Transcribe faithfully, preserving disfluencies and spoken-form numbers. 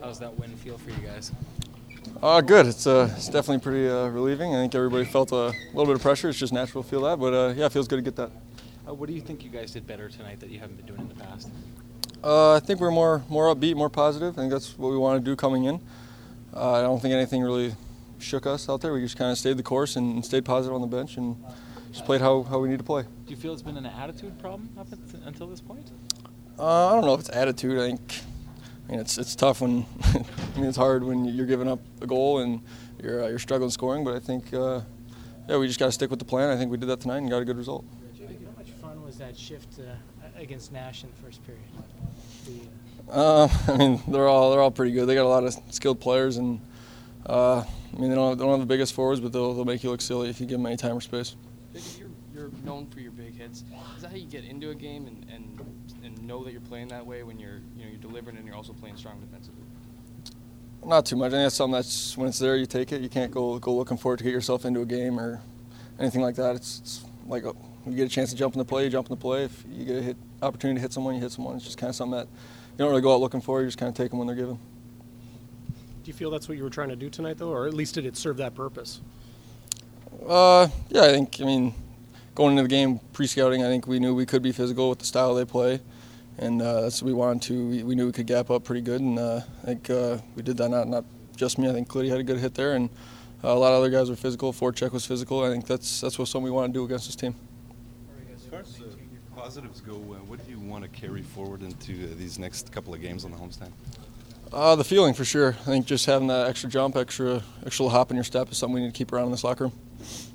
How's that win feel for you guys? Uh, good. It's uh, it's definitely pretty uh, relieving. I think everybody felt a little bit of pressure. It's just natural to feel that, but uh, yeah, it feels good to get that. Uh, what do you think you guys did better tonight that you haven't been doing in the past? Uh, I think we're more more upbeat, more positive. I think that's what we want to do coming in. Uh, I don't think anything really shook us out there. We just kind of stayed the course and stayed positive on the bench and just played how, how we need to play. Do you feel it's been an attitude problem up until this point? Uh, I don't know if it's attitude. I think I mean it's it's tough when I mean it's hard when you're giving up a goal and you're uh, you're struggling scoring. But I think uh, yeah, we just got to stick with the plan. I think we did that tonight and got a good result. How much fun was that shift uh, against Nash in the first period? The, uh, I mean they're all they're all pretty good. They got a lot of skilled players and uh, I mean they don't have, they don't have the biggest forwards, but they'll they'll make you look silly if you give them any time or space. You're, you're known for your big hits. Is that how you get into a game and, and and know that you're playing that way when you're you know you're delivering and you're also playing strong defensively? Not too much. I think that's something that's when it's there, you take it. You can't go go looking for it to get yourself into a game or anything like that. It's, it's like a, you get a chance to jump in the play, you jump in the play. If you get a hit opportunity to hit someone, you hit someone. It's just kind of something that you don't really go out looking for. You just kind of take them when they're given. Do you feel that's what you were trying to do tonight, though, or at least did it serve that purpose? Uh, yeah, I think. I mean, going into the game pre-scouting, I think we knew we could be physical with the style they play, and uh, that's what we wanted to. We, we knew we could gap up pretty good, and uh, I think uh, we did that. Not not just me. I think Kliddy had a good hit there, and uh, a lot of other guys were physical. Forecheck was physical. I think that's that's what something we want to do against this team. As far as uh, positives go, uh, what do you want to carry forward into uh, these next couple of games on the homestand? Uh, the feeling for sure. I think just having that extra jump, extra extra hop in your step is something we need to keep around in this locker room.